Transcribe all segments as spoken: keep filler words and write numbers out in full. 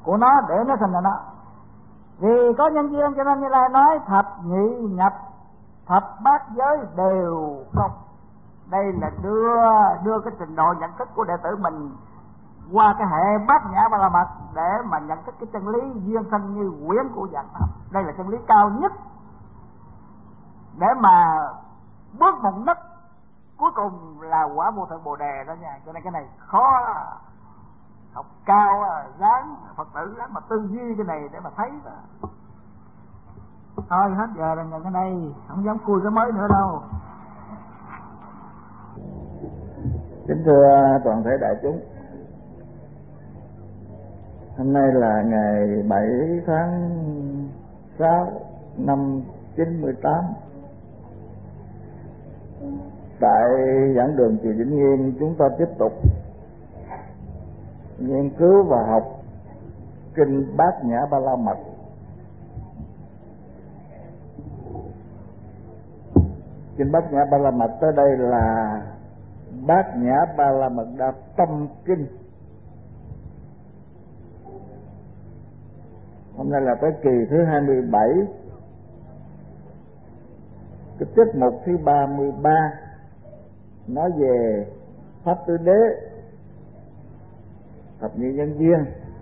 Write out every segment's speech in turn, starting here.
của nó để nó thành là nó. Vì có nhân duyên cho nên Như Lai nói thập nhị nhập, thập bát giới đều không. Đây là đưa đưa cái trình độ nhận thức của đệ tử mình qua cái hệ bát nhã ba la mật để mà nhận thức cái chân lý duyên sanh như quyển của dạng pháp. Đây là chân lý cao nhất để mà bước một nấc cuối cùng là quả vô thượng bồ đề đó nha. Cho nên cái này khó, học cao dáng Phật tử lắm mà tư duy cái này để mà thấy đó. Thôi hết giờ rồi, ngừng cái này không dám khui cái mới nữa đâu. Kính thưa toàn thể đại chúng, hôm nay là ngày bảy tháng sáu năm chín mươi tám. Tại giảng đường chùa Vĩnh Nghiêm, chúng ta tiếp tục nghiên cứu và học kinh Bát Nhã Ba La Mật. Kinh Bát Nhã Ba La Mật tới đây là Bát Nhã Ba La Mật Đa Tâm Kinh. Hôm nay là tới kỳ thứ hai mươi bảy, cái tiết mục thứ ba mươi ba, nói về Pháp Tứ Đế, thập nhị nhân duyên,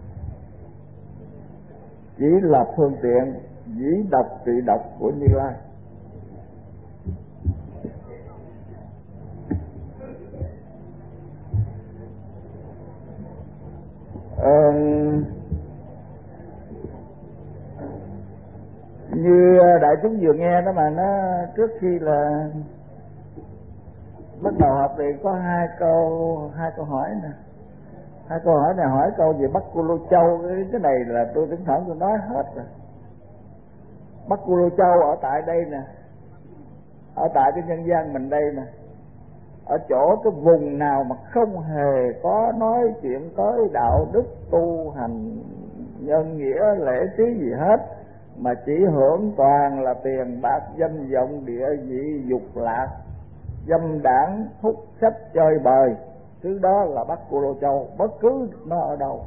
chỉ là phương tiện dĩ độc trị độc của Như Lai. Ờ, như đại chúng vừa nghe đó mà, nó trước khi là bắt đầu học thì có hai câu hai câu hỏi nè. Hai câu hỏi này hỏi câu về Bắc Cô Lô Châu, cái, cái này là tôi thỉnh thoảng tôi nói hết rồi. Bắc Cô Lô Châu ở tại đây nè, ở tại cái nhân gian mình đây nè, ở chỗ cái vùng nào mà không hề có nói chuyện tới đạo đức tu hành nhân nghĩa lễ trí gì hết, mà chỉ hưởng toàn là tiền bạc danh vọng địa vị dục lạc, dâm đảng hút sách chơi bời, thứ đó là Bắc Cô Lô Châu. Bất cứ nó ở đâu,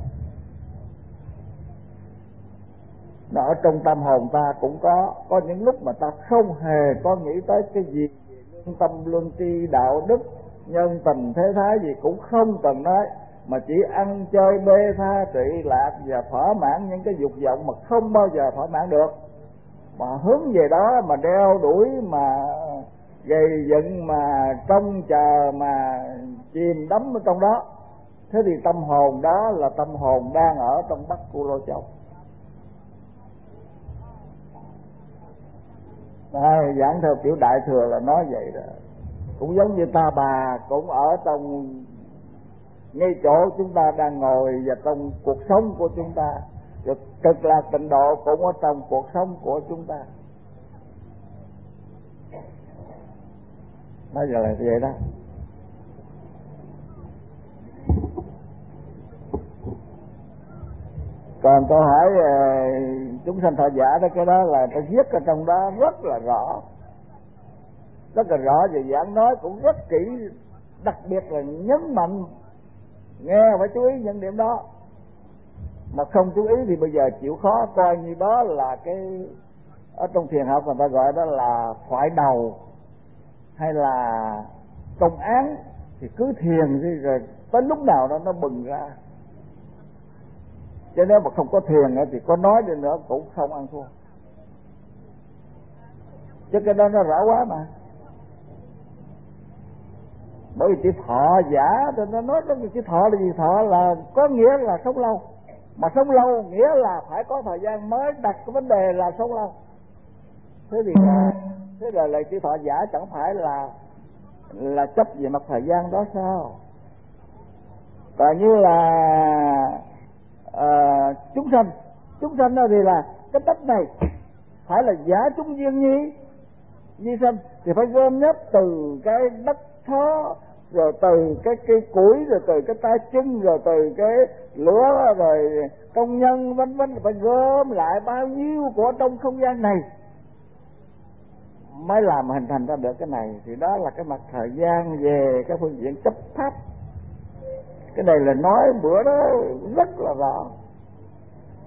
nó ở trong tâm hồn ta cũng có. Có những lúc mà ta không hề có nghĩ tới cái gì lương tâm lương tri đạo đức nhân tình thế thái gì cũng không cần nói, mà chỉ ăn chơi bê tha trị lạc và thỏa mãn những cái dục vọng mà không bao giờ thỏa mãn được, mà hướng về đó mà đeo đuổi, mà gầy dựng, mà trông chờ, mà chìm đắm ở trong đó. Thế thì tâm hồn đó là tâm hồn đang ở trong Bắc Cô Lô Châu. Đây, giảng theo kiểu Đại Thừa là nói vậy đó. Cũng giống như Ta Bà cũng ở trong ngay chỗ chúng ta đang ngồi và trong cuộc sống của chúng ta. Cực lạc tịnh độ cũng ở trong cuộc sống của chúng ta. Nói giờ là vậy đó. Còn tôi hỏi chúng sanh thọ giả đó, cái đó là tôi viết ở trong đó rất là rõ, rất là rõ, và giảng nói cũng rất kỹ, đặc biệt là nhấn mạnh nghe phải chú ý những điểm đó. Mà không chú ý thì bây giờ chịu khó, coi như đó là cái ở trong thiền học người ta gọi đó là thoại đầu hay là công án, thì cứ thiền đi rồi tới lúc nào đó nó bừng ra. Chứ nếu mà không có thiền thì có nói đi nữa cũng không ăn thua. Chứ cái đó nó rõ quá mà. Bởi vì chữ thọ giả thì nó nói đến chữ thọ là gì? Thọ là có nghĩa là sống lâu, mà sống lâu nghĩa là phải có thời gian mới đặt cái vấn đề là sống lâu. Thế thì là, thế là lời chữ thọ giả chẳng phải là là chấp về mặt thời gian đó sao? Còn như là à, chúng sanh, chúng sanh đó thì là cái đất này phải là giả chúng duyên nhi di sanh, thì phải gom nhấp từ cái đất thó, rồi từ cái cây củi, rồi từ cái tay chân, rồi từ cái lửa, rồi công nhân vân vân, phải gom lại bao nhiêu của trong không gian này mới làm hình thành ra được cái này. Thì đó là cái mặt thời gian về cái phương diện chấp pháp. Cái này là nói bữa đó rất là rõ.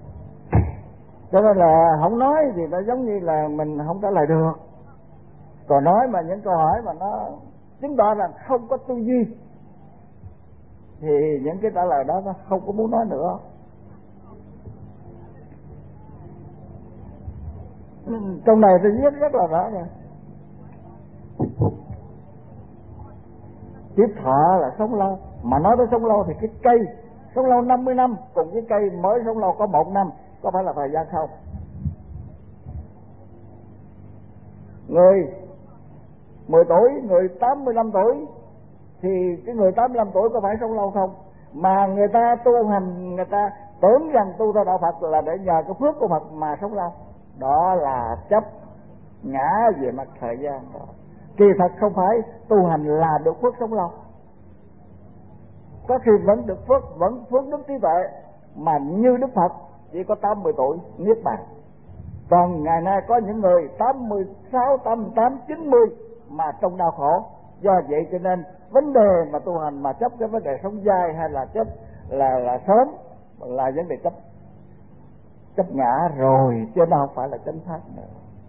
Cho nên là không nói thì nó giống như là mình không trả lời được. Còn nói mà những câu hỏi mà nó chứng tỏ rằng không có tư duy thì những cái trả lời đó nó không có muốn nói nữa. Trong này tôi viết rất là rõ rồi. Tiếp thọ là sống lâu. Mà nói tới sống lâu thì cái cây sống lâu năm mươi năm cùng với cây mới sống lâu có một năm, có phải là thời gian không? Người mười tuổi, người tám mươi lăm tuổi thì cái người tám mươi lăm tuổi có phải sống lâu không? Mà người ta tu hành, người ta tưởng rằng tu theo đạo Phật là để nhờ cái phước của Phật mà sống lâu. Đó là chấp ngã về mặt thời gian đó. Kỳ thật không phải tu hành là được phước sống lâu. Có khi vẫn được phước, vẫn phước đức trí tuệ, mà như Đức Phật chỉ có tám mươi tuổi niết bàn. Còn ngày nay có những người tám mươi sáu, tám mươi tám, chín mươi mà trong đau khổ. Do vậy cho nên vấn đề mà tu hành mà chấp cái vấn đề sống dai hay là chấp là là sớm là vấn đề chấp chấp ngã rồi, chứ nó không phải là chánh pháp nữa.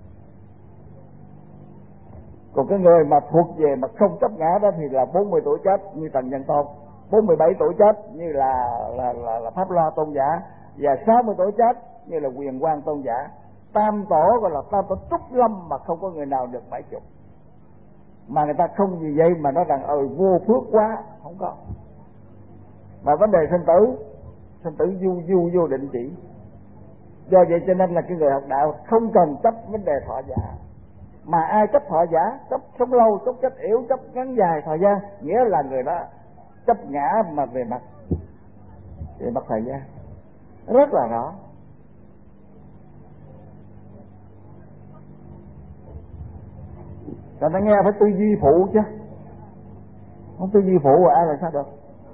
Còn cái người mà thuộc về mà không chấp ngã đó thì là bốn mươi tuổi chết như Trần Nhân Tôn, bốn mươi bảy tuổi chết như là là là, là Pháp Loa Tôn giả, và sáu mươi tuổi chết như là Quyền Quang Tôn giả. Tam tổ gọi là tam tổ Trúc Lâm mà không có người nào được bảy chục. Mà người ta không vì vậy mà nói rằng ờ vô phước quá, không có. Mà vấn đề sinh tử, sinh tử du du vô định chỉ. Do vậy cho nên là cái người học đạo không cần chấp vấn đề thọ giả. Mà ai chấp thọ giả, chấp sống lâu, chấp chết yếu, chấp ngắn dài thời gian, nghĩa là người đó chấp ngã mà về mặt về mặt thời gian rất là rõ. Cho nó nghe phải tư duy phụ chứ, không tư duy phụ rồi ai làm sao được.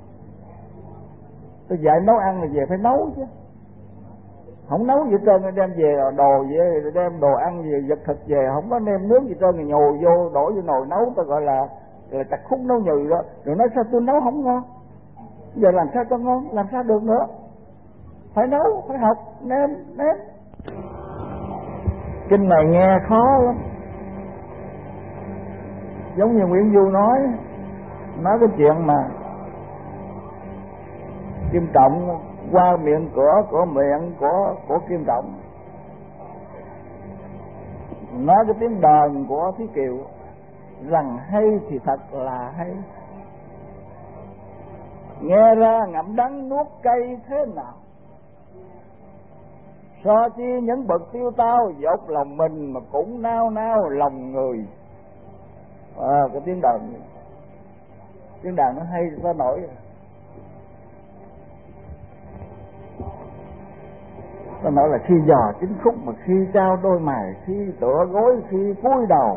Tôi dạy nấu ăn là về phải nấu chứ, không nấu gì trơn đem về đồ về, đem đồ ăn về vật thực về không có đem nướng gì trơn thì nhồi vô đổ vô nồi nấu, tôi gọi là là chặt khúc nấu nhừ đó. Rồi nói sao tôi nấu không ngon, giờ làm sao cho ngon, làm sao được nữa. Phải nấu, phải học, nêm nếm. Kinh này nghe khó lắm. Giống như Nguyễn Du nói nói cái chuyện mà Kim Trọng qua miệng cửa của miệng của của Kim Trọng, nói cái tiếng đờn của Thí Kiều rằng hay thì thật là hay, nghe ra ngậm đắng nuốt cay thế nào, so chi những bậc tiêu tao dốc lòng mình mà cũng nao nao lòng người. À, cái tiếng đàn tiếng đàn nó hay nó nổi. Nó nói là khi dò chính khúc mà khi trao đôi mày, khi tựa gối, khi cúi đầu.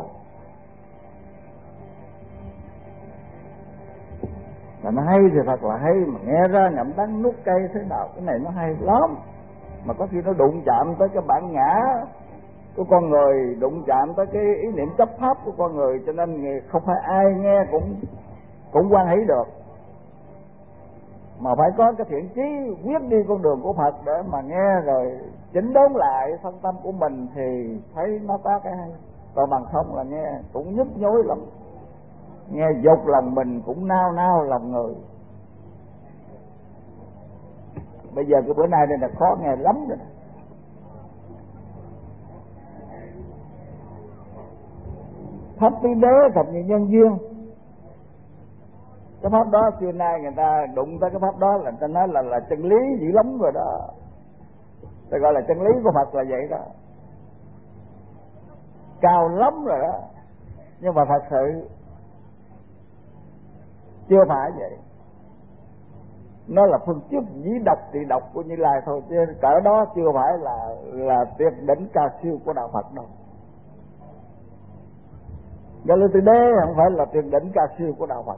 Là nó hay thì thật là hay, mà nghe ra ngậm đắng nuốt cay thế nào. Cái này nó hay lắm. Mà có khi nó đụng chạm tới cái bản ngã của con người, đụng chạm tới cái ý niệm chấp pháp của con người, cho nên không phải ai nghe cũng cũng quan hỷ được, mà phải có cái thiện chí quyết đi con đường của Phật để mà nghe rồi chỉnh đốn lại thân tâm của mình thì thấy nó có cái hay. Còn bằng không là nghe cũng nhức nhối lắm, nghe dục lòng mình cũng nao nao lòng người. Bây giờ cái bữa nay đây là khó nghe lắm rồi. Pháp tứ đế thập nhị nhân duyên, cái pháp đó xưa nay người ta đụng tới cái pháp đó là người ta nói là là chân lý dữ lắm rồi đó. Ta gọi là chân lý của Phật là vậy đó, cao lắm rồi đó. Nhưng mà thật sự chưa phải vậy. Nó là phương chức dĩ độc trị độc của Như Lai thôi, chứ cỡ đó chưa phải là là tuyệt đỉnh cao siêu của đạo Phật đâu. Gọi là từ đế không phải là tuyệt đỉnh cao siêu của đạo Phật.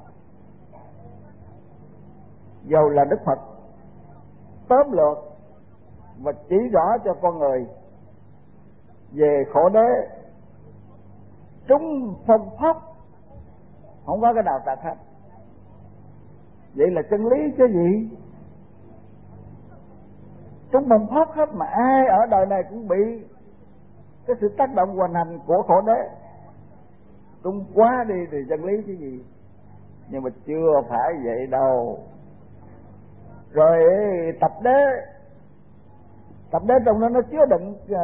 Dầu là Đức Phật tóm lược và chỉ rõ cho con người về khổ đế trúng phân pháp, không có cái nào tạc hết. Vậy là chân lý chứ gì? chúng bùng phát hết, mà ai ở đời này cũng bị cái sự tác động hoành hành của khổ đế. Tung quá đi thì chân lý cái gì, nhưng mà chưa phải vậy đâu. Rồi tập đế, tập đế trong đó nó chứa đựng uh,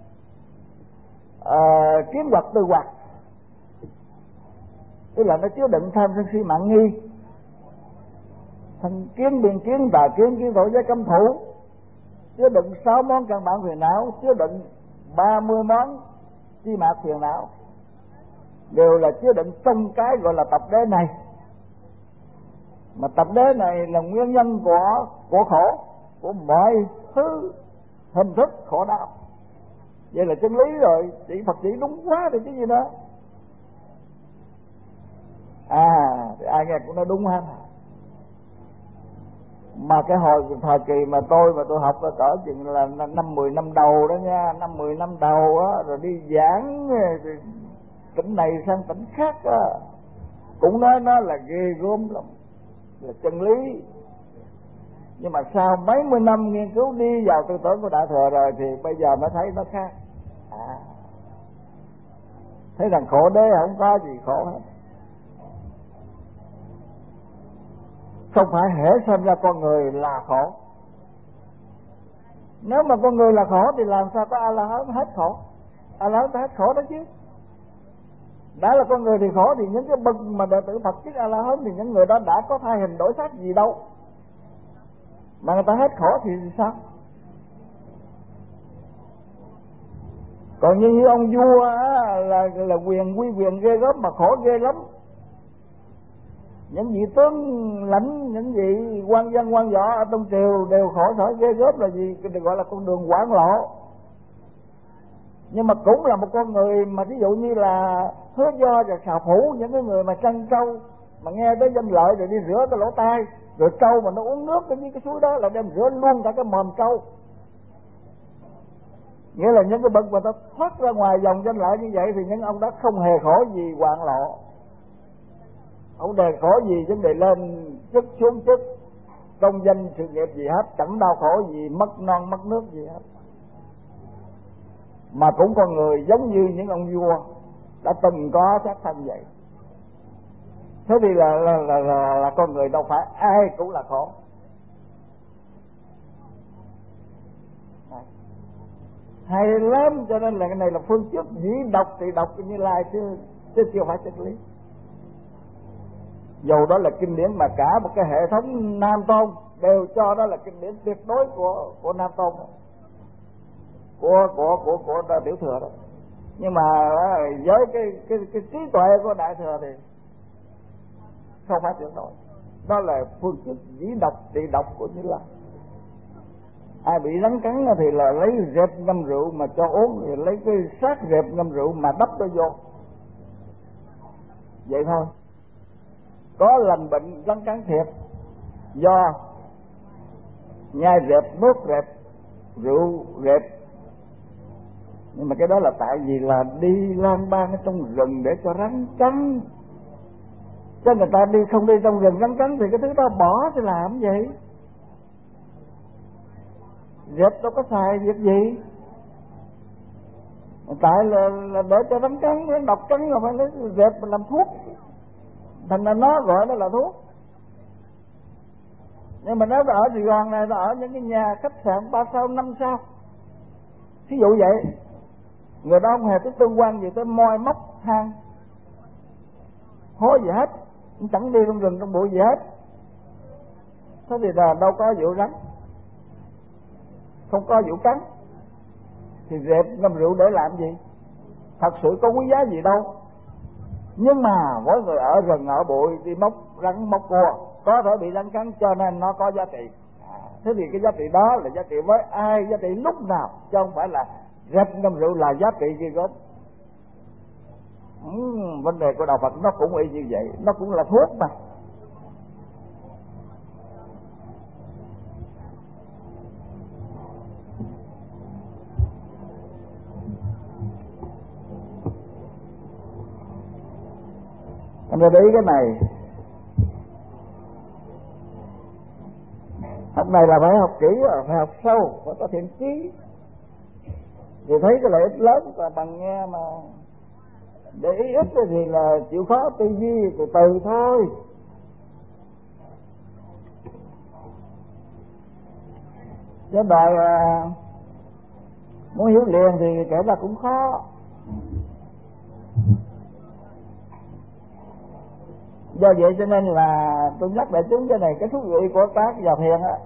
uh, kiến hoặc tư hoặc, tức là nó chứa đựng tham sân si mạng nghi, thân kiến biên kiến tà kiến kiến tội giới cấm thủ, chứa đựng sáu món căn bản phiền não, chứa đựng ba mươi món chi mạt phiền não, đều là chứa đựng trong cái gọi là tập đế này. Mà tập đế này là nguyên nhân của của khổ, của mọi thứ hình thức khổ đau. Vậy là chân lý rồi, chỉ Phật chỉ đúng quá thì cái gì đó. À, thì ai nghe cũng nói đúng ha. Mà cái hồi thời kỳ mà tôi mà tôi học là cỡ chừng là năm mười năm đầu đó nha, năm mười năm đầu á, rồi đi giảng tỉnh này sang tỉnh khác á, cũng nói nó là ghê gớm lắm, là chân lý. Nhưng mà sau mấy mươi năm nghiên cứu đi vào tư tưởng của Đại Thừa rồi thì bây giờ mới thấy nó khác. À, thấy rằng khổ đế không có gì khổ hết. Không phải hễ sinh ra con người là khổ. Nếu mà con người là khổ thì làm sao có A-la-hán hết khổ? A-la-hán hết khổ đó chứ. Đã là con người thì khổ, thì những cái bậc mà đệ tử Phật chức A-la-hán thì những người đó đã có thay hình đổi sắc gì đâu mà người ta hết khổ thì sao? Còn như ông vua á, là là quyền quy quyền ghê gớm mà khổ ghê lắm. Những vị tướng lãnh, những vị quan dân quan võ ở trong triều đều khổ sở ghê gớm, là gì? Cái gọi là con đường quảng lộ. Nhưng mà cũng là một con người mà ví dụ như là Hứa Do và Xà Phủ, những cái người mà trăn trâu mà nghe tới danh lợi rồi đi rửa cái lỗ tai, rồi trâu mà nó uống nước như cái suối đó là đem rửa luôn cả cái mồm trâu. Nghĩa là những cái bậc mà ta thoát ra ngoài dòng danh lợi như vậy thì những ông đó không hề khổ gì hoạn lộ, không đề khổ gì vấn đề lên chức xuống chức, công danh sự nghiệp gì hết, chẳng đau khổ gì, mất non mất nước gì hết. Mà cũng con người giống như những ông vua đã từng có xác thân vậy. Thế thì là là, là là là con người đâu phải ai cũng là khổ. Hay lắm, cho nên là cái này là phương trước dĩ đọc thì đọc Như Lai chứ chứ chưa phải chân lý. Dù đó là kinh điển mà cả một cái hệ thống Nam Tôn đều cho đó là kinh điển tuyệt đối của của Nam Tôn đó, của của của của, của Tiểu Thừa đó. Nhưng mà với cái cái cái trí tuệ của Đại Thừa thì không phải tuyệt đối. Đó là phương thức dĩ độc trị độc của Như Lai. Ai bị rắn cắn thì là lấy rệp ngâm rượu mà cho uống, thì lấy cái xác rệp ngâm rượu mà đắp nó vô, vậy thôi. Có lành bệnh rắn cắn thiệt do nhai rệp, nuốt rệp, rượu rệp, nhưng mà cái đó là tại vì là đi lang bang ở trong rừng để cho rắn cắn. Cho người ta đi không đi trong rừng rắn cắn thì cái thứ đó bỏ thì làm gì? Rệp đâu có xài việc gì. Tại là, là để cho rắn cắn, nó độc cắn là phải lấy rệp mình làm thuốc, thành ra nó gọi nó là thuốc. Nhưng mà nếu nó ở Sài Gòn này, nó ở những cái nhà khách sạn ba sao năm sao, thí dụ vậy, người đó không hề có tương quan gì tới moi móc hang hối gì hết, chẳng đi trong rừng trong bụi gì hết. Thế thì là đâu có vụ rắn, không có vụ cắn, thì rệp ngâm rượu để làm gì? Thật sự có quý giá gì đâu. Nhưng mà mỗi người ở rừng ở bụi đi móc rắn móc cua có thể bị rắn cắn, cho nên nó có giá trị. Thế thì cái giá trị đó là giá trị với ai, giá trị lúc nào, chứ không phải là rệp ngâm rượu là giá trị gì gớm. Ừ, vấn đề của đạo Phật nó cũng y như vậy, nó cũng là thuốc mà. Anh để ý cái này, học này là phải học kỹ, phải học sâu, phải có thiện chí thì thấy cái lợi ích lớn. Còn bằng nghe mà để ý ít thì là chịu khó tư duy từ từ thôi. Chứ đòi à, muốn hiểu liền thì kể ra cũng khó. Do vậy cho nên là tôi nhắc đại chúng cái này, cái thú vị của các vào thiền á.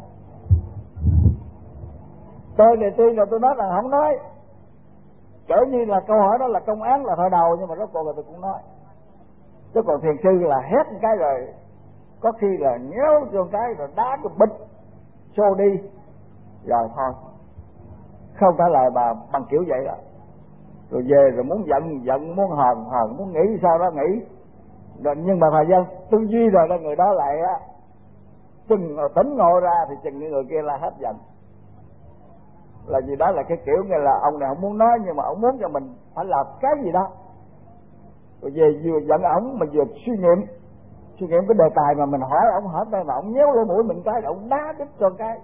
Tôi thì tuy là tôi nói là không nói, kể như là câu hỏi đó là công án là thời đầu, nhưng mà rốt cuộc là tôi cũng nói. Chứ còn thiền sư là hét một cái rồi, có khi là nhéo cho một cái rồi đá cái bịch xô đi rồi thôi, không trả lời bà bằng kiểu vậy đó. Rồi về rồi muốn giận giận, muốn hờn hờn, muốn nghĩ sao đó nghĩ. Rồi nhưng mà thời gian tư duy rồi đó, người đó lại á chừng tỉnh ngộ ra thì chừng những người kia là hết giận. Là gì đó là cái kiểu như là ông này không muốn nói, nhưng mà ông muốn cho mình phải làm cái gì đó. Rồi về vừa giận ổng mà vừa suy nghiệm suy nghiệm cái đề tài mà mình hỏi ổng, hỏi đây mà ổng nhéo lỗ mũi mình cái, ổng đá đít cho cái.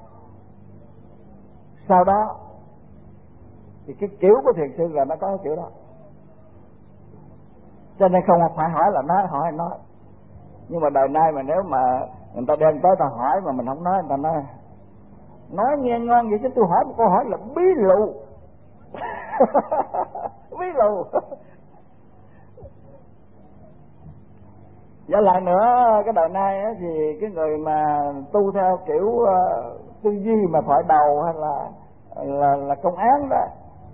Sau đó thì cái kiểu của thiền sư là nó có cái kiểu đó. Cho nên không phải hỏi là nói, hỏi nói. Nhưng mà đời nay mà nếu mà người ta đem tới ta hỏi mà mình không nói, người ta nói nói nghe ngon vậy chứ tôi hỏi một câu hỏi là bí lù. Bí lù. Và lại nữa, cái đời nay á, thì cái người mà tu theo kiểu uh, tư duy mà thoại đầu hay là là là công án đó,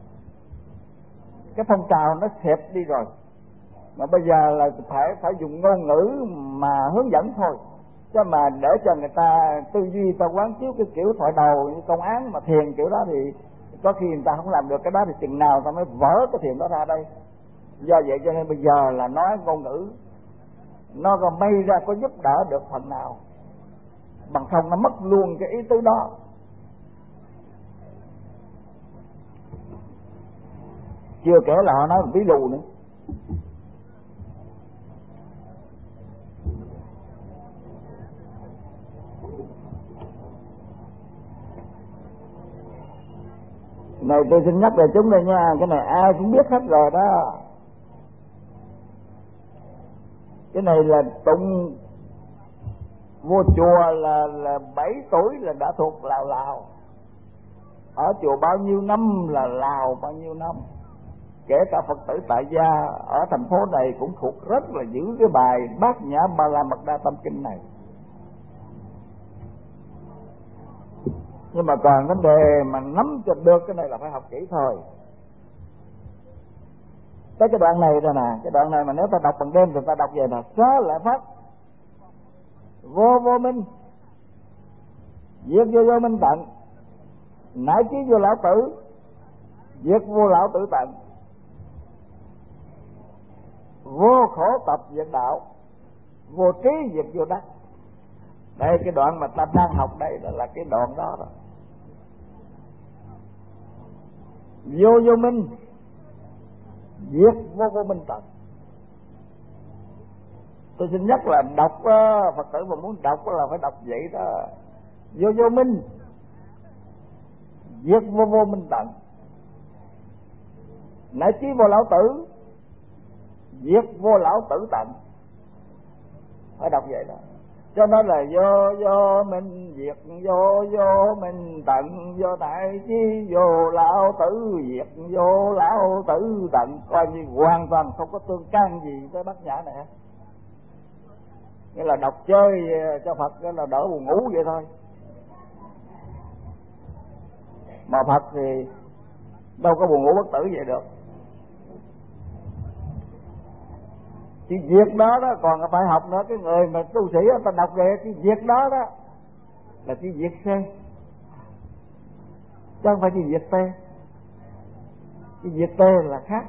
cái phong trào nó xẹp đi rồi. Mà bây giờ là phải phải dùng ngôn ngữ mà hướng dẫn thôi, chứ mà để cho người ta tư duy, ta quán chiếu cái kiểu thoại đầu như công án mà thiền kiểu đó thì có khi người ta không làm được cái đó, thì chừng nào ta mới vỡ cái thiền đó ra đây. Do vậy cho nên bây giờ là nói ngôn ngữ nó còn may ra có giúp đỡ được phần nào, bằng không nó mất luôn cái ý tứ đó. Chưa kể là họ nói bí lù nữa. Này tôi xin nhắc về chúng đây nha, cái này ai cũng biết hết rồi đó. Cái này là tụng vô chùa là là bảy tuổi là đã thuộc Lào Lào. Ở chùa bao nhiêu năm là Lào bao nhiêu năm. Kể cả Phật tử tại gia ở thành phố này cũng thuộc rất là giữ cái bài Bát Nhã Ba La Mật Đa Tâm Kinh này. Nhưng mà còn vấn đề mà nắm cho được cái này là phải học kỹ thôi. Tới cái đoạn này rồi nè, cái đoạn này mà nếu ta đọc bằng đêm thì ta đọc về là xá lợi Pháp vô vô minh, diệt vô vô minh tận, nải trí vô lão tử, diệt vô lão tử tận, vô khổ tập diệt đạo, vô trí diệt vô đắc. Đây cái đoạn mà ta đang học đây là, là cái đoạn đó đó. Vô vô minh, diệt vô vô minh tận. Tôi xin nhắc là đọc uh, Phật tử mà muốn đọc là phải đọc vậy đó. Vô vô minh, diệt vô vô minh tận, nải trí vô lão tử, diệt vô lão tử tận. Phải đọc vậy đó. Cho nên là vô vô minh diệt vô vô minh tận, vô đại chi vô lão tử diệt vô lão tử tận. Coi như hoàn toàn không có tương can gì với Bát Nhã này. Nghĩa là đọc chơi cho Phật là đỡ buồn ngủ vậy thôi. Mà Phật thì đâu có buồn ngủ bất tử vậy được. Cái việc đó đó còn phải học nữa. Cái người mà tu sĩ ta đọc về cái việc đó đó là cái việc C, chứ không phải cái việc T. Cái việc T là khác.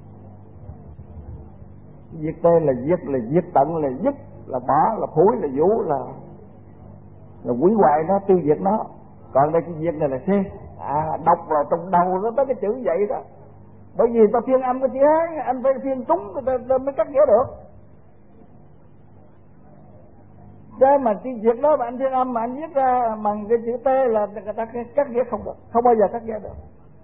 Cái việc T là diệt, là diệt tận, là dứt, là bỏ, là phủi, là vũ, là là hủy hoại nó, tiêu diệt nó. Còn đây cái việc này là C. À, đọc vào trong đầu nó tới cái chữ vậy đó. Bởi vì ta phiên âm cái chữ Hán, anh phải phiên túng ta, ta mới cắt nghĩa được. Chứ mà cái việc đó mà anh Thiên Âm mà anh viết ra bằng cái chữ T là người ta cắt nghĩa không được, không bao giờ cắt nghĩa được.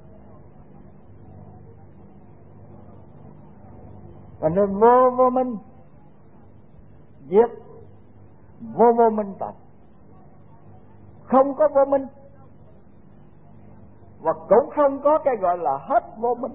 Và nên vô vô minh diệt vô vô minh tận, không có vô minh và cũng không có cái gọi là hết vô minh.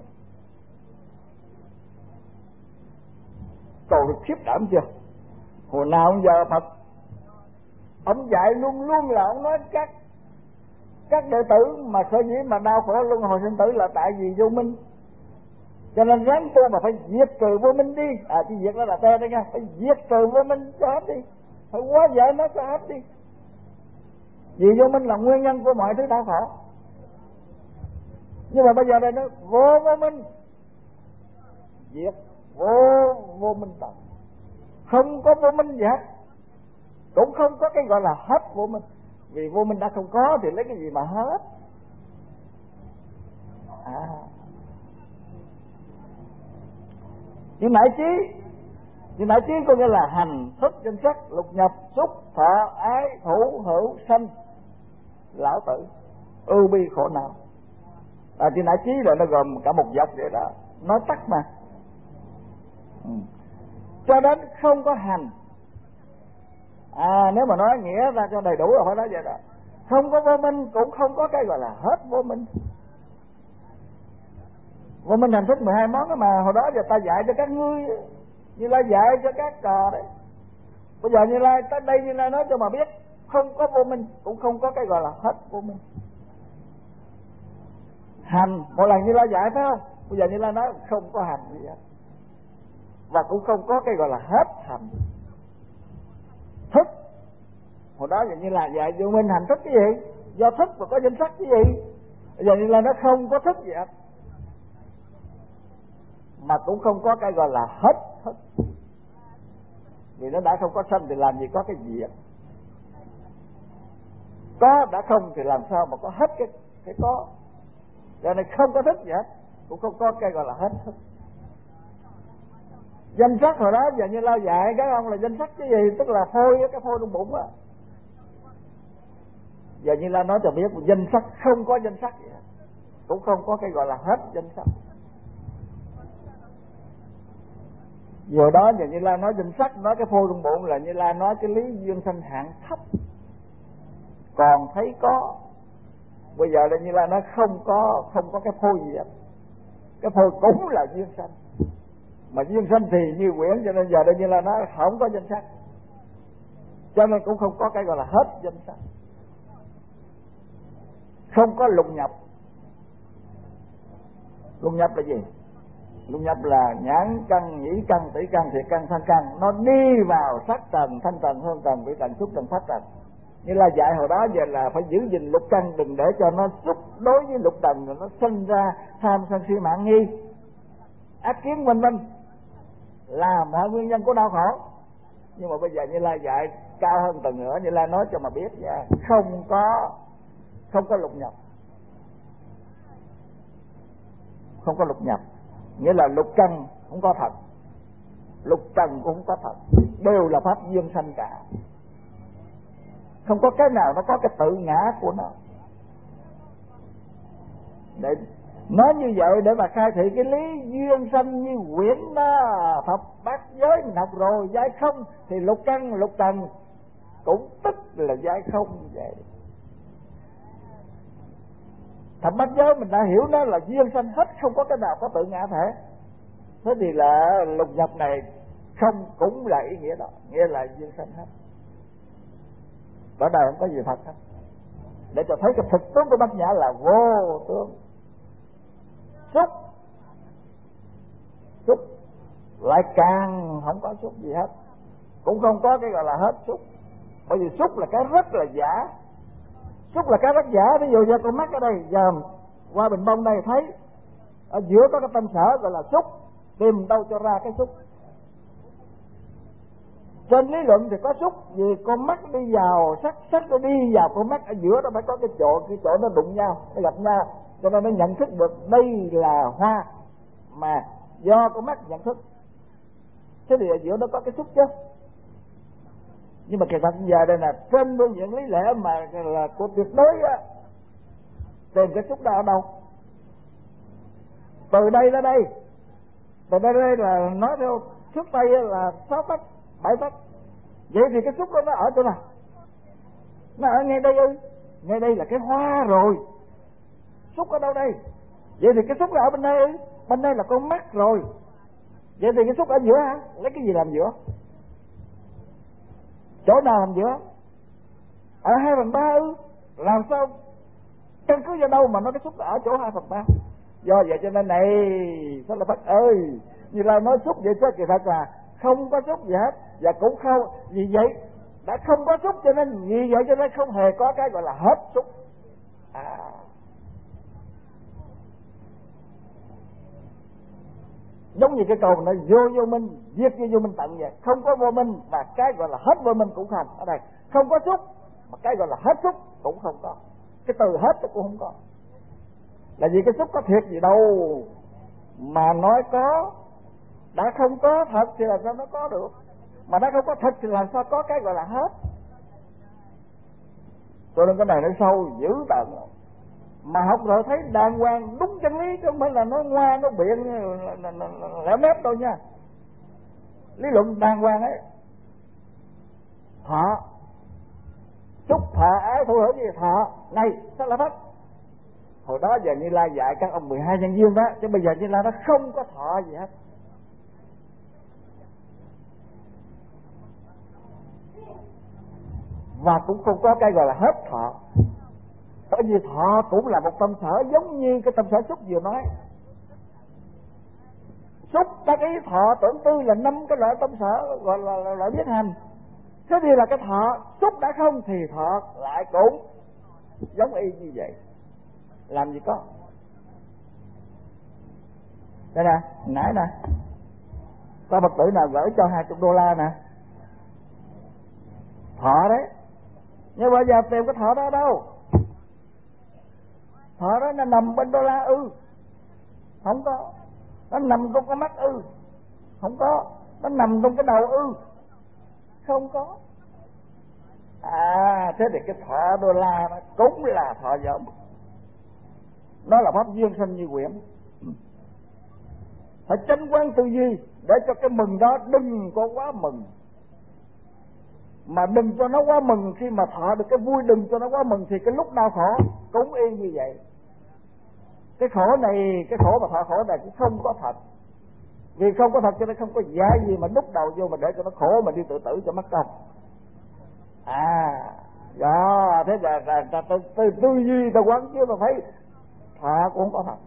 Cầu được khiếp đảm chưa? Hồi nào ông giờ Phật ông dạy luôn luôn là ông nói các các đệ tử mà sở dĩ mà đau khổ luân hồi sinh tử là tại vì vô minh, cho nên ráng tu mà phải diệt trừ vô minh đi. À cái việc đó là tê đấy nha, phải diệt trừ vô minh cho hết đi, phải hóa giải nó cho hết đi. Vì vô minh là nguyên nhân của mọi thứ đau khổ. Nhưng mà bây giờ đây nó vô vô minh diệt vô vô minh tận, không có vô minh gì hết, cũng không có cái gọi là hết vô minh. Vì vô minh đã không có thì lấy cái gì mà hết. À chữ nại trí, chữ nại trí có nghĩa là hành thức danh sắc lục nhập xúc thọ ái thủ hữu sanh lão tử ưu bi khổ não. À, chữ nại trí là nó gồm cả một dọc vậy đó, nói tắt mà. Ừ. Cho đến không có hành. À nếu mà nói nghĩa ra cho đầy đủ là phải nói vậy đó. Không có vô minh cũng không có cái gọi là hết vô minh. Vô minh hành thức mười hai món đó mà hồi đó giờ ta dạy cho các ngươi, Như Lai dạy cho các trò đấy. Bây giờ Như Lai tới đây Như Lai nói cho mà biết không có vô minh cũng không có cái gọi là hết vô minh. Hành một lần Như Lai dạy phải không? Bây giờ Như Lai nói không có hành gì hết, và cũng không có cái gọi là hết hành. Thức hồi đó giờ Như Lai dạy vô minh hành thức cái gì? Do thức mà có danh sắc cái gì? Bây giờ Như Lai nó không có thức gì hết, mà cũng không có cái gọi là hết thức. Vì nó đã không có sanh thì làm gì có cái gì? Có đã không thì làm sao mà có hết cái cái có? Cho nên không có thức gì hết, cũng không có cái gọi là hết thức. Danh sắc hồi đó giờ Như Lai dạy các ông là danh sắc cái gì? Tức là phôi, cái phôi trong bụng á. Giờ Như Lai nói cho biết danh sắc không có danh sắc gì hết, cũng không có cái gọi là hết danh sắc. Giờ đó giờ Như Lai nói danh sắc, nói cái phôi trong bụng là Như Lai nói cái lý duyên sanh hạng thấp, còn thấy có. Bây giờ là Như Lai nói không có, không có cái phôi gì hết. Cái phôi cũng là duyên sanh, mà duyên sanh thì như quyển, cho nên giờ đây Như Lai nói không có danh sắc, cho nên cũng không có cái gọi là hết danh sắc. Không có lục nhập. Lục nhập là gì? Lục nhập là nhãn căn, nhĩ căn, tỷ căn, thiệt căn, thanh căn. Nó đi vào sắc trần, thanh trần, hương trần, vị trần, xúc trần, pháp trần. Như là dạy hồi đó giờ là phải giữ gìn lục căn, đừng để cho nó xúc đối với lục trần rồi nó sinh ra tham sân si mạng nghi, ác kiến vân vân, là mọi nguyên nhân của đau khổ. Nhưng mà bây giờ Như Lai dạy cao hơn tầng nữa, Như Lai nói cho mà biết nha, không có không có lục nhập. Không có lục nhập nghĩa là lục căn không có thật, lục trần cũng không có thật, đều là pháp duyên sanh cả. Không có cái nào nó có cái tự ngã của nó. Để nói như vậy để mà khai thị cái lý duyên sanh như quyển đó, thập bát giới mình học rồi. Giải không thì lục căn lục trần cũng tức là giải không vậy. Thập bát giới mình đã hiểu nó là duyên sanh hết, không có cái nào có tự ngã thể. Thế thì là lục nhập này không cũng là ý nghĩa đó, nghĩa là duyên sanh hết. Ở đời không có gì thật hết, để cho thấy cái thực tướng của bát nhã là vô tướng. Xúc xúc lại càng không có xúc gì hết, cũng không có cái gọi là hết xúc. Bởi vì xúc là cái rất là giả, xúc là cái rất giả. Ví dụ như con mắt ở đây giờ qua bình bông đây thấy ở giữa có cái tâm sở gọi là xúc, tìm đâu cho ra cái xúc. Trên lý luận thì có xúc, vì con mắt đi vào sắc, sắc nó đi vào con mắt, ở giữa nó phải có cái chỗ, cái chỗ nó đụng nhau, nó gặp nhau, cho nên nó nhận thức được đây là hoa, mà do con mắt nhận thức. Thế thì ở giữa nó có cái xúc chứ. Nhưng mà kỳ thật giờ đây là trên phương diện lý lẽ mà là của tuyệt đối á, tìm cái xúc đó ở đâu? Từ đây ra đây, từ đây ra đây là nói theo thước Tây là sáu tấc, bảy tấc. Vậy thì cái xúc đó nó ở chỗ nào? Nó ở ngay đây ư? Ngay đây là cái hoa rồi. Xúc ở đâu đây? Vậy thì cái xúc là ở bên đây ư? Bên đây là con mắt rồi. Vậy thì cái xúc ở giữa hả? Lấy cái gì làm giữa? Chỗ nào làm giữa? Ở hai phần ba ư? Làm sao căn cứ vào đâu mà nói cái xúc là ở chỗ hai phần ba? Do vậy cho nên này, sao là bác ơi, như là nói xúc vậy chứ kỳ thật là không có xúc gì hết, và cũng không, vì vậy đã không có xúc cho nên vì vậy cho nên không hề có cái gọi là hết xúc. À, giống như cái câu này, vô vô minh diệt vô vô minh tận vậy, không có vô minh mà cái gọi là hết vô minh cũng không. Ở đây không có xúc mà cái gọi là hết xúc cũng không có, cái từ hết nó cũng không có. Là vì cái xúc có thiệt gì đâu mà nói có, đã không có thật thì làm sao nó có được, mà đã không có thật thì làm sao có cái gọi là hết. Cho nên cái này nó sâu dữ tợn, mà học rồi thấy đàng hoàng đúng chân lý, chứ không phải là nó ngoa nó biện lẻ mép đâu nha. Lý luận đàng hoàng ấy. Thọ xúc thọ ái thụ hưởng gì thọ này sao là phát. Hồi đó giờ Như Lai dạy các ông mười hai nhân duyên đó, chứ bây giờ Như Lai nó không có thọ gì hết. Và cũng không có cái gọi là hết thọ. Bởi vì thọ cũng là một tâm sở, giống như cái tâm sở xúc vừa nói. Xúc ta cái thọ tưởng tư là năm cái loại tâm sở gọi là, là loại biết hành. Thế thì là cái thọ, xúc đã không thì thọ lại cũng giống y như vậy. Làm gì có. Đây nè, nãy nè, có Phật tử nào gửi cho hai chục đô la nè, thọ đấy. Nhưng bây giờ tìm cái thọ đó đâu? Thọ đó nó nằm bên đô la ư? Không có. Nó nằm trong cái mắt ư? Không có. Nó nằm trong cái đầu ư? Không có. À, thế thì cái thọ đô la nó cũng là thọ vọng. Đó là pháp duyên sanh như quyển. Phải chánh quán tư duy để cho cái mừng đó đừng có quá mừng, mà đừng cho nó quá mừng. Khi mà thọ được cái vui đừng cho nó quá mừng thì cái lúc nào khổ cũng y như vậy. Cái khổ này, cái khổ mà thọ khổ này cũng không có thật. Vì không có thật cho nên không có giá gì mà đúc đầu vô mà để cho nó khổ mà đi tự tử cho mất công. À, đó, thế là, là, là, là tư, tư duy ta quán chứ mà thấy thọ cũng không có thật.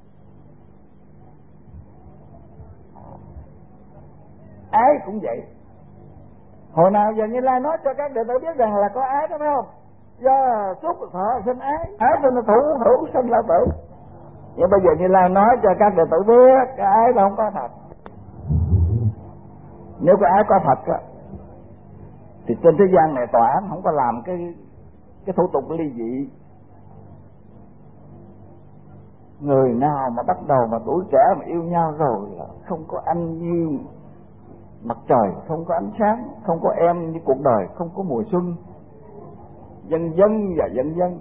Ái cũng vậy. Hồi nào giờ Như Lai nói cho các đệ tử biết rằng là có ái đó phải không? Do xúc thọ sinh ái, ái sinh là thủ, hữu sinh là tử. Nhưng bây giờ Như Lai nói cho các đệ tử biết cái ái là không có thật. Nếu cái ái có thật á thì trên thế gian này tòa án không có làm cái cái thủ tục ly dị. Người nào mà bắt đầu mà tuổi trẻ mà yêu nhau rồi là không có anh như mặt trời, không có ánh sáng, không có em như cuộc đời, không có mùa xuân, dân dân và dân dân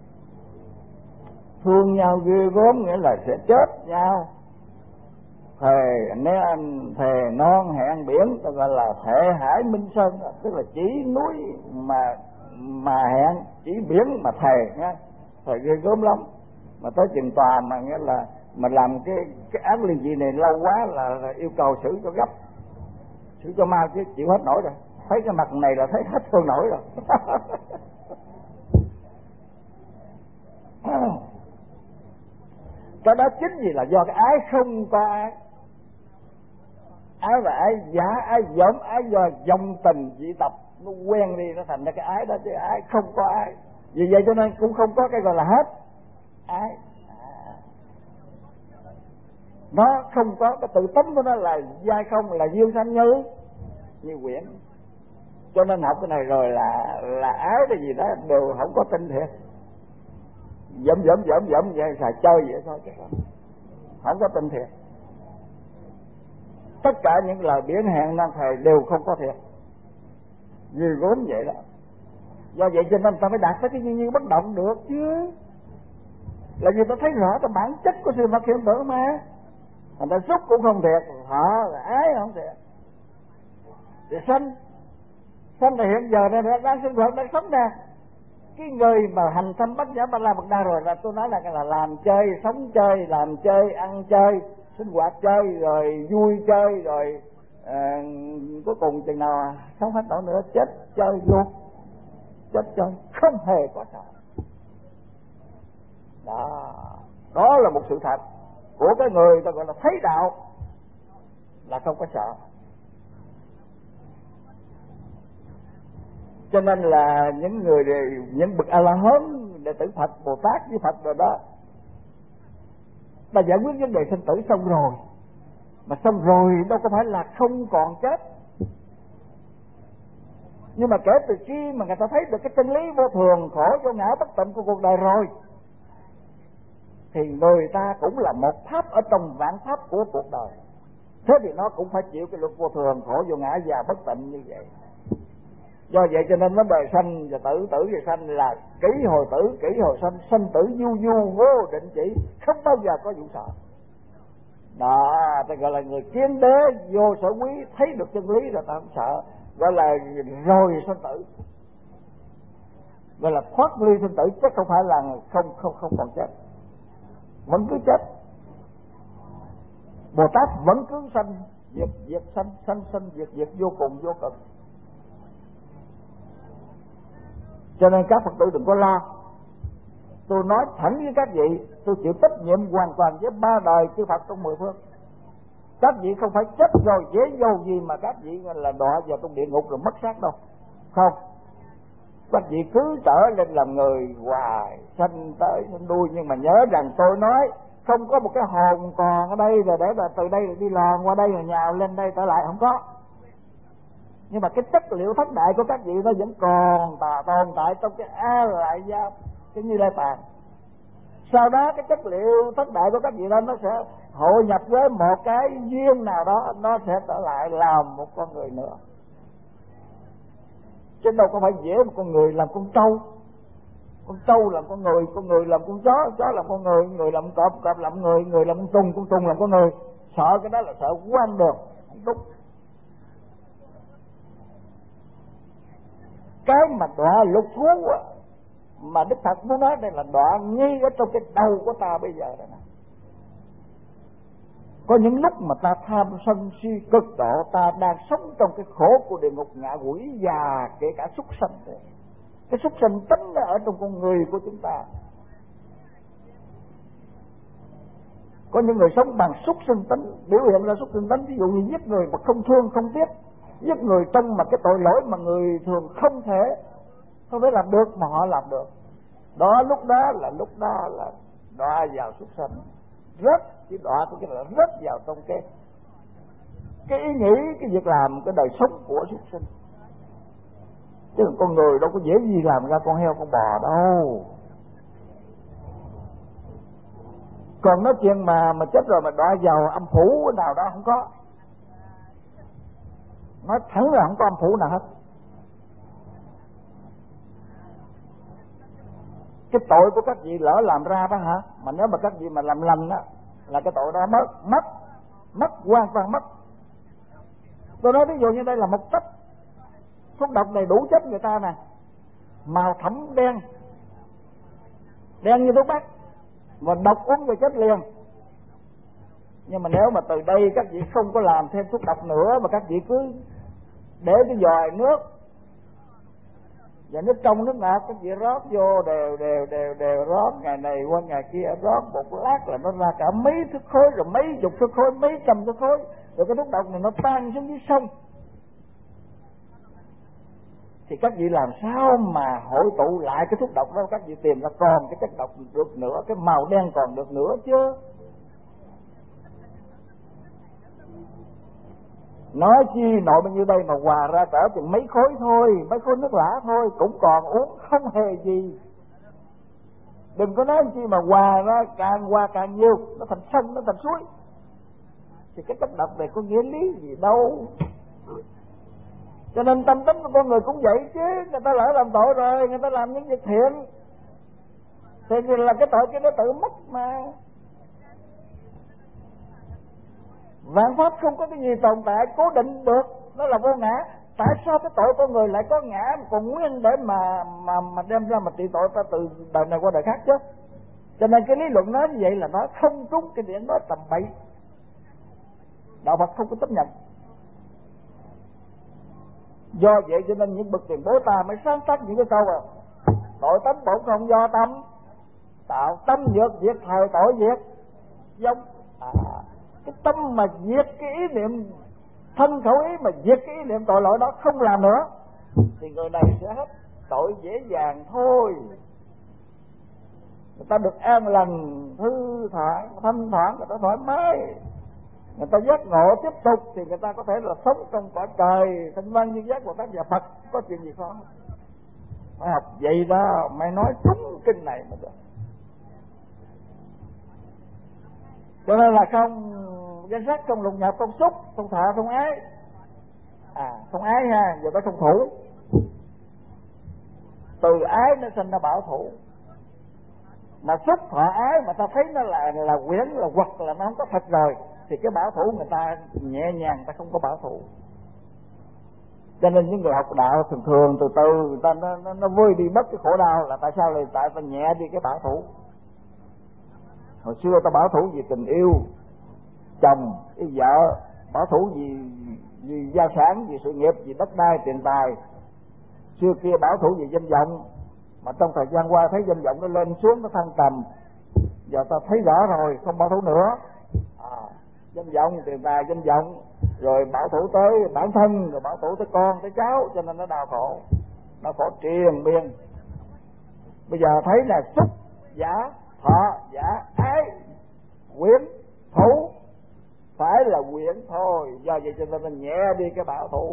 thương nhau ghê gớm, nghĩa là sẽ chết nhau. Thề nên thề non hẹn biển, ta gọi là thệ hải minh sơn, tức là chỉ núi mà mà hẹn, chỉ biển mà thề nha, thề ghê gớm lắm. Mà tới chừng tòa mà nghĩa là mà làm cái cái án ly dị này lâu quá là, là yêu cầu xử cho gấp, xử cho mau chứ chịu hết nổi rồi. Thấy cái mặt này là thấy hết thương nổi rồi. Cái đó chính vì là do cái ái không có ái. Ái là ái giả, ái dỗm, ái do dòng tình dị tập nó quen đi, nó thành ra cái ái đó, chứ ái không có ái. Vì vậy cho nên cũng không có cái gọi là hết ái. À, nó không có cái tự tánh của nó là giai không, là duyên sanh như như quyển. Cho nên học cái này rồi là là ái cái gì đó đều không có tin thiệt, dẫm dẫm dẫm dẫm vậy, xài chơi vậy thôi chứ không có tin thiệt. Tất cả những lời biển hẹn nan thề đều không có thiệt. Ghê gớm vậy đó. Do vậy cho nên ta phải đạt tới cái duy nhiên bất động được chứ. Là vì ta thấy rõ cái bản chất của sự vật hiện tượng mà. Thành ta xúc cũng không thiệt, họ là ái không thiệt. Thì sanh, sanh là hiện giờ này đang sinh hoạt, đang sống nè. Cái người mà hành tâm bát nhã ba la mật đa rồi là tôi nói là là làm chơi, sống chơi, làm chơi, ăn chơi, sinh hoạt chơi, rồi vui chơi, rồi à, cuối cùng chừng nào sống hết nổi nữa chết chơi luôn, chết chơi không hề có sợ. Đó, đó là một sự thật của cái người ta gọi là thấy đạo, là không có sợ. Cho nên là những người những bậc A La Hán, đệ tử Phật, Bồ Tát với Phật rồi đó, ta giải quyết vấn đề sinh tử xong rồi, mà xong rồi đâu có phải là không còn chết. Nhưng mà kể từ khi mà người ta thấy được cái chân lý vô thường, khổ vô ngã bất tịnh của cuộc đời rồi, thì người ta cũng là một pháp ở trong vạn pháp của cuộc đời. Thế thì nó cũng phải chịu cái luật vô thường, khổ vô ngã và bất tịnh như vậy. Do vậy cho nên vấn đề sanh và tử, tử và sanh là kỷ hồi tử, kỷ hồi sanh, sanh tử du du vô định chỉ, không bao giờ có vụ sợ. Đó, ta gọi là người kiến đế vô sở quý, thấy được chân lý rồi ta không sợ, gọi là rồi sanh tử, gọi là thoát ly sanh tử, chứ không phải là không không không còn chết, vẫn cứ chết. Bồ Tát vẫn cứ sanh diệt, diệt sanh, sanh sanh diệt diệt vô cùng vô cực. Cho nên các Phật tử đừng có lo. Tôi nói thẳng với các vị, tôi chịu trách nhiệm hoàn toàn với ba đời chư Phật trong mười phương. Các vị không phải chết rồi dễ dâu gì mà các vị là đọa vào trong địa ngục rồi mất xác đâu. Không. Các vị cứ trở lên làm người hoài, sanh tới sanh đuôi. Nhưng mà nhớ rằng tôi nói không có một cái hồn còn ở đây rồi để là từ đây rồi đi lòn qua đây rồi nhào lên đây trở lại, không có. Nhưng mà cái chất liệu thất đại của các vị nó vẫn còn tà tồn tại trong cái A Lại Gia, cái Như Lai Tạng. Sau đó cái chất liệu thất đại của các vị đó nó sẽ hội nhập với một cái duyên nào đó, nó sẽ trở lại làm một con người nữa. Chứ đâu có phải dễ một con người làm con trâu, con trâu làm con người, con người làm con chó, chó làm con người, người làm cọp, cọp làm người, người làm con trùng, con trùng làm con người. Sợ cái đó là sợ quan đường, không đúng. Cái mà đọa lục thú mà Đức Phật muốn nói đây là đọa ngay ở trong cái đầu của ta bây giờ đây nè. Có những lúc mà ta tham sân si cực độ, ta đang sống trong cái khổ của địa ngục ngạ quỷ và kể cả súc sanh. Cái súc sanh tính nó ở trong con người của chúng ta. Có những người sống bằng súc sinh tính, biểu hiện ra súc sinh tính, ví dụ như giết người mà không thương không tiếc, giết người trong mà cái tội lỗi mà người thường không thể không thể làm được mà họ làm được. Đó, lúc đó là lúc đó là đọa vào súc sanh, rất chỉ đọa của cái là rất vào trong cái cái ý nghĩ, cái việc làm, cái đời sống của súc sinh. Chứ con người đâu có dễ gì làm ra con heo con bò đâu. Còn nói chuyện mà mà chết rồi mà đọa vào âm phủ nào đó không có. Nói thẳng là không có âm phủ nào hết. Cái tội của các vị lỡ làm ra đó hả, mà nếu mà các vị mà làm lành á là cái tội đó mất, mất, mất hoàn toàn mất. Tôi nói ví dụ như đây là một tách thuốc độc này đủ chết người ta nè, màu thẫm đen, đen như thuốc bắc, mà độc uống rồi chết liền. Nhưng mà nếu mà từ đây các vị không có làm thêm thuốc độc nữa, mà các vị cứ để cái vòi nước và nước trong nước ngọt, các vị rót vô đều đều đều đều rót ngày này qua ngày kia, rót một lát là nó ra cả mấy thước khối, rồi mấy chục thước khối, mấy trăm thước khối, rồi cái thuốc độc này nó tan xuống dưới sông. Thì các vị làm sao mà hội tụ lại cái thuốc độc đó, các vị tìm ra còn cái chất độc được nữa, cái màu đen còn được nữa chứ. Nói chi nội bao nhiêu đây mà hòa ra cỡ chừng mấy khối thôi, mấy khối nước lã thôi, cũng còn uống không hề gì. Đừng có nói chi mà hòa ra càng hòa càng nhiều, nó thành sông, nó thành suối. Thì cái chất độc này có nghĩa lý gì đâu. Cho nên tâm tính của con người cũng vậy chứ. Người ta lỡ làm tội rồi, người ta làm những việc thiện thì là cái tội kia nó tự mất mà. Vạn pháp không có cái gì tồn tại cố định được, nó là vô ngã. Tại sao cái tội con người lại có ngã còn nguyên để mà mà mà đem ra mà trị tội ta từ đời này qua đời khác chứ? Cho nên cái lý luận nói như vậy là nó không trúng cái điểm đó, tầm bậy. Đạo Phật không có chấp nhận. Do vậy cho nên những bậc tiền bối ta mới sáng tác những cái câu à: tội tánh bổn không do tâm, tạo tâm diệt diệt thời tội diệt giống. À, cái tâm mà diệt cái ý niệm thân khẩu ý, mà diệt cái ý niệm tội lỗi đó không làm nữa thì người này sẽ hết tội dễ dàng thôi. Người ta được an lành, thư thoảng, thanh thoảng, người ta thoải mái, người ta giác ngộ tiếp tục thì người ta có thể là sống trong cõi trời thanh văn như giác Bồ Tát và Phật. Có chuyện gì khó? Phải học vậy đó, mày nói trúng kinh này mà được. Cho nên là không danh sách, không lục nhập, không xúc, không thọ, không ái. À, không ái ha, giờ ta không thủ. Từ ái nó sinh ra bảo thủ. Mà xúc thọ ái mà ta thấy nó là là quyển, là hoặc là nó không có thật rồi thì cái bảo thủ người ta nhẹ nhàng, ta không có bảo thủ. Cho nên những người học đạo thường thường từ từ người ta nó nó, nó vơi đi mất cái khổ đau là tại sao? Là tại ta nhẹ đi cái bảo thủ. Hồi xưa ta bảo thủ vì tình yêu chồng, yêu vợ, bảo thủ vì vì gia sản, vì sự nghiệp, vì đất đai, tiền tài. Xưa kia bảo thủ vì danh vọng, mà trong thời gian qua thấy danh vọng nó lên xuống, nó thăng trầm. Giờ ta thấy rõ rồi, không bảo thủ nữa. À, danh vọng, tiền tài, danh vọng, rồi bảo thủ tới bản thân, rồi bảo thủ tới con, tới cháu, cho nên nó đau khổ, đau khổ triền miên. Bây giờ thấy là xúc giả, thọ giả, ái, quyến, thủ phải là quyến thôi. Do vậy cho nên mình nhẹ đi cái bảo thủ.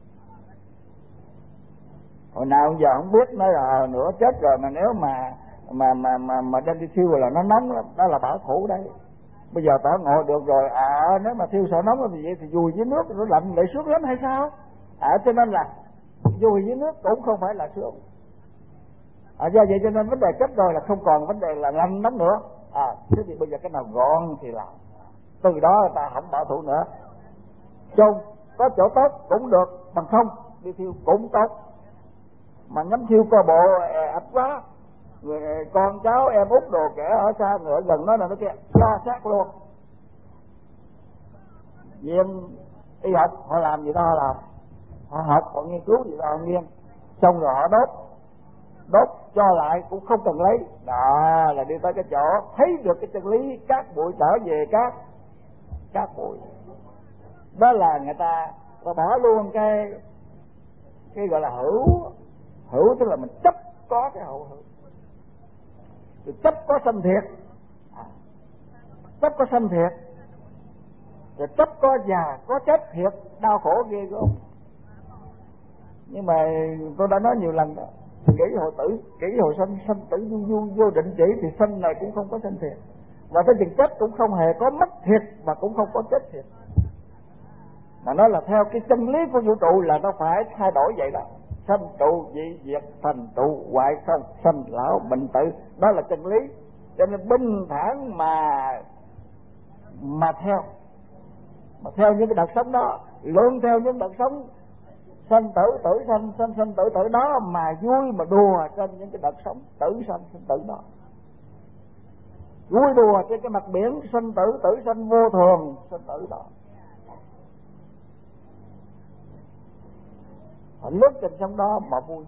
Hồi nào giờ không biết, nói là nữa chết rồi mà nếu mà mà mà mà mà đem đi thiêu là nó nóng lắm, đó là bảo thủ đấy. Bây giờ tỏ ngộ được rồi, à nếu mà thiêu sợ nóng là gì vậy thì vùi dưới nước nó lạnh lại sướng lắm hay sao? À cho nên là vùi dưới nước cũng không phải là sướng. À do vậy cho nên vấn đề chết rồi là không còn vấn đề là lạnh nóng nữa. À thế thì bây giờ cái nào gọn thì làm. Từ đó người ta không bảo thủ nữa. Chôn có chỗ tốt cũng được, bằng không đi thiêu cũng tốt. Mà ngắm thiêu coi bộ ạch quá, người con cháu em út đồ kẻ ở xa, người ở gần nó là nó kia lo xác luôn. Viên y học họ làm gì đó họ làm, họ học họ nghiên cứu gì đó họ nghiên, xong rồi họ đốt đốt cho lại cũng không cần lấy. Đó là đi tới cái chỗ thấy được cái chân lý, cát bụi trở về cát, cát bụi. Đó là người ta ta bỏ luôn cái cái gọi là hữu hữu, tức là mình chấp có cái hữu hữu, rồi chấp có sanh thiệt, à, chấp có sanh thiệt, rồi chấp có già có chết thiệt, đau khổ ghê gớm. Nhưng mà tôi đã nói nhiều lần đó, kỹ hồi tử, kỹ hồi sanh, sanh tử vô, vô, vô định chỉ thì sanh này cũng không có sanh thiệt, và tới chừng chết cũng không hề có mất thiệt và cũng không có chết thiệt. Mà nó là theo cái chân lý của vũ trụ là nó phải thay đổi vậy đó. Sanh trụ dị diệt, thành trụ hoại không, sanh lão bệnh tử, đó là chân lý. Cho nên bình thản mà mà theo mà theo những cái đợt sống đó, luôn theo những đợt sống sanh tử tử sanh sanh sanh tử tử đó mà vui mà đùa trên những cái đợt sống tử sanh sanh tử đó, vui đùa trên cái mặt biển sanh tử tử sanh vô thường sanh tử đó. Họ lướt trên sông đó mà vui.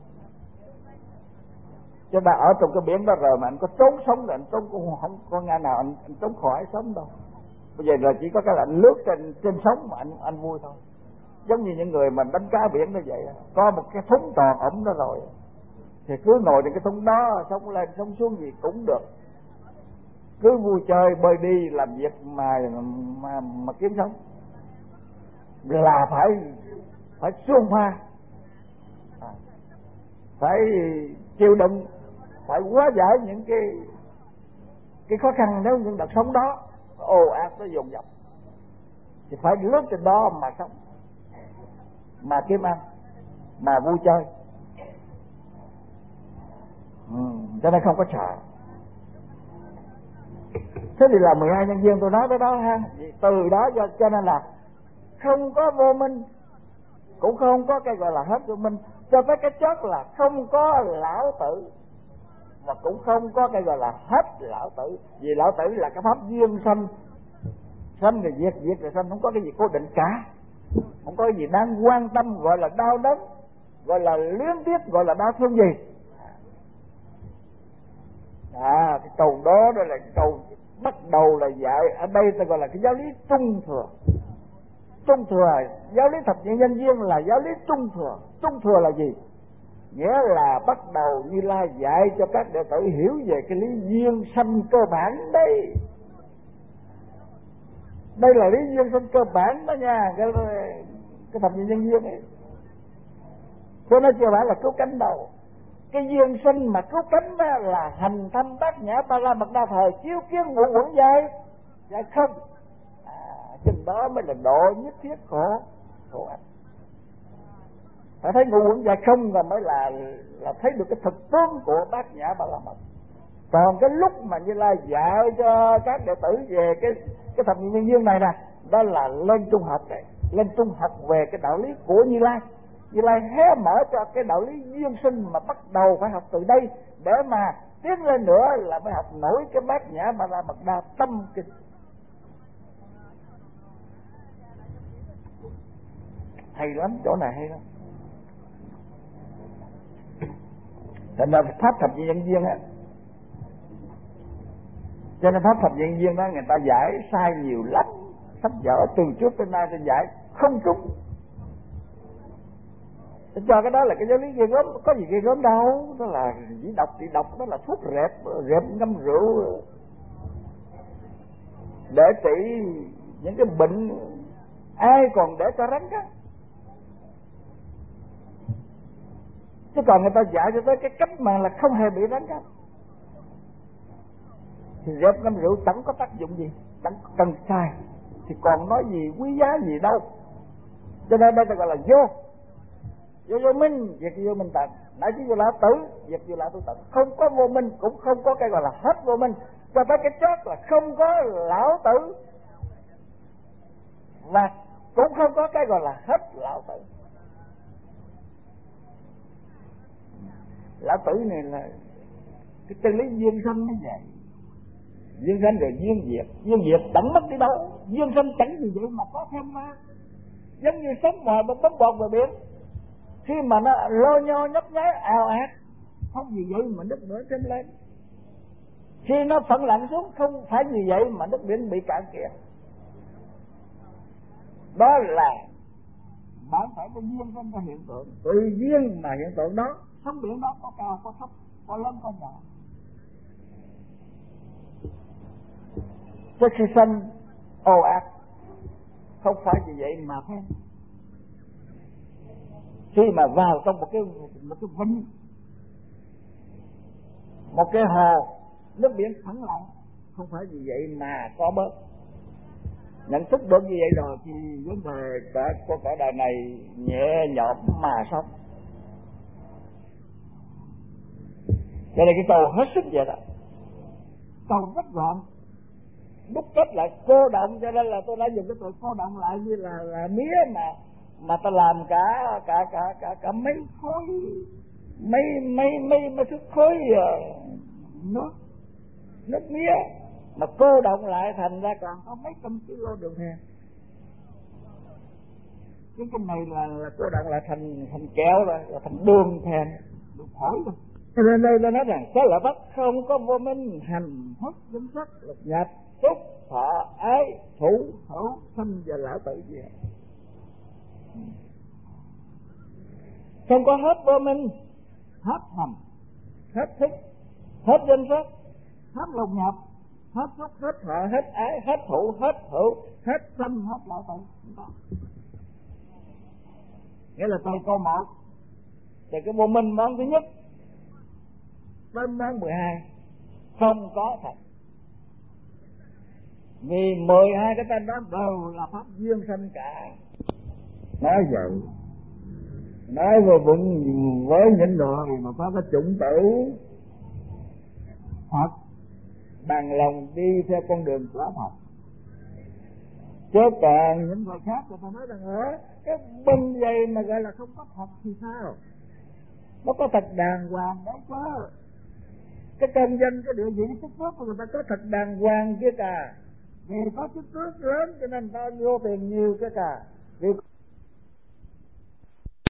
Chứ đã ở trong cái biển đó rồi mà anh có trốn sống thì anh trốn cũng không có ngày nào anh, anh trốn khỏi sống đâu. Bây giờ là chỉ có cái là anh lướt trên trên sóng mà anh anh vui thôi. Giống như những người mà đánh cá biển như vậy, có một cái thúng tròn ổng đó rồi thì cứ ngồi trên cái thúng đó, sống lên sống xuống gì cũng được, cứ vui chơi bơi đi làm việc mà mà mà kiếm sống. Là phải phải xung pha, à, phải chịu đựng, phải hóa giải những cái cái khó khăn. Nếu những đợt sống đó ồ ạt nó dồn dập thì phải lướt trên đó mà sống, mà kiếm ăn. mà vui chơi. Ừ, cho nên không có sợ. Thế thì là mười hai nhân duyên tôi nói tới đó ha. Từ đó cho, cho nên là không có vô minh, cũng không có cái gọi là hết vô minh, cho tới cái chót là không có lão tử, và cũng không có cái gọi là hết lão tử. Vì lão tử là cái pháp duyên sanh, sanh rồi diệt, diệt rồi sanh, không có cái gì cố định cả, không có cái gì đáng quan tâm, gọi là đau đớn, gọi là luyến tiếc, gọi là đau thương gì. À, cái câu đó đó là câu bắt đầu là dạy ở đây ta gọi là cái giáo lý trung thừa. Trung thừa, giáo lý thập nhị nhân duyên là giáo lý trung thừa. Trung thừa là gì? Nghĩa là bắt đầu Như Lai dạy cho các đệ tử hiểu về cái lý duyên sanh cơ bản đấy. Đây là lý duyên sanh cơ bản đó nha, cái, cái thập nhị nhân duyên ấy. Cho nên chưa phải là cứu cánh đầu. Cái duyên sinh mà cứu cánh đó là hành thanh bát nhã ba la mật đa thời, chiếu kiến ngũ uẩn giai giai không. À, chừng đó mới là độ nhất thiết khổ khổ ách. Phải thấy ngũ uẩn giai không là mới là là thấy được cái thực tướng của bát nhã ba la mật. Còn cái lúc mà Như Lai dạy cho các đệ tử về cái cái thập nhị nhân duyên này nè, đó là lên trung học này, lên trung học về cái đạo lý của Như Lai. Như Lai hé mở cho cái đạo lý duyên sinh mà bắt đầu phải học từ đây, để mà tiến lên nữa là phải học nổi cái bát nhã ba la mật đa tâm kinh. Hay lắm, chỗ này hay lắm. Thành ra pháp thập nhị nhân duyên á, cho nên pháp thập nhị nhân duyên đó người ta giải sai nhiều lắm. Sách vở từ trước tới nay ta giải không trúng. Cho cái đó là cái giáo lý ghê gớm, có gì ghê gớm đâu, đó là chỉ độc thì độc, đó là thuốc rẹp, rẹp ngâm rượu để trị những cái bệnh, ai còn để cho rắn á. Chứ còn người ta dạy cho tới cái cách mà là không hề bị rắn á, thì rẹp ngâm rượu chẳng có tác dụng gì, chẳng cần xài, thì còn nói gì quý giá gì đâu. Cho nên đây ta gọi là vô vô vô minh, việc vô minh tận, nãy chứ vô lão tử, việc vô lão tử tận. Không có vô minh, cũng không có cái gọi là hết vô minh, cho tới cái chót là không có lão tử, và cũng không có cái gọi là hết lão tử. Lão tử này là cái chân lý duyên sanh nó vậy. Duyên sanh rồi duyên diệt, duyên diệt chẳng mất đi đâu. Duyên sanh chẳng gì vậy mà có thêm ma, giống như sống ngoài một bóng bọt bờ biển, khi mà nó lô nhô nhấp nháy ào ạt, không gì vậy mà nước nữa trên lên. Khi nó phận lạnh xuống, không phải gì vậy mà nước biển bị cạn kiệt. Đó là bản thể của duyên sinh ra hiện tượng. Từ duyên mà hiện tượng đó, sóng biển đó có cao có thấp, có lớn có nhỏ. Trước khi sinh ồ ạt, không phải gì vậy mà thôi. Khi mà vào trong một cái một cái vinh, một cái hồ, nước biển phẳng lặng, không phải gì vậy mà có bớt. Nhận thức được như vậy rồi thì vấn đề cả của cả đời này nhẹ nhõm mà sống. Cho nên cái câu hết sức vậy đó, câu rất gọn, đúc kết lại cô động. Cho nên là tôi đã dùng cái từ cô động lại như là là mía mà mà ta làm cả cả cả cả cả mấy khối mấy mấy mấy mấy thứ khối uh, nước nước mía mà cô động lại thành ra còn có mấy trăm kilo đường hèn. Cái cái này là, là cô động lại thành thành kẹo rồi, là thành đường hèn, được thổi rồi. Cho nên đây tôi nói rằng cái là bất không có vô minh, hành thức danh sắc lục nhập xúc thọ ái thủ hữu sanh và lão tử gì hết. Không có hết vô minh, hết hành, hết thức, hết danh sắc, hết lục nhập, hết xúc, hết thọ, hết ái, hết thủ, hết hữu, hết sanh, hết lão tử. Nghĩa là từ câu một, từ cái vô minh món thứ nhất đến món mười hai không có thật. Vì mười hai cái tên đó đều là pháp duyên sanh cả. Nói vậy nói vô bụng với những người mà có cái chủng tử Phật bằng lòng đi theo con đường của Phật. Chứ còn những người khác người ta nói rằng ớ cái bưng dây mà gọi là không có Phật thì sao? Nó có thật đàng hoàng đấy chứ. Cái công danh, cái địa vị, cái chức tước của người ta có thật đàng hoàng kia cả. Vì có chức tước lớn cho nên ta vô tiền nhiều kia cả. Vì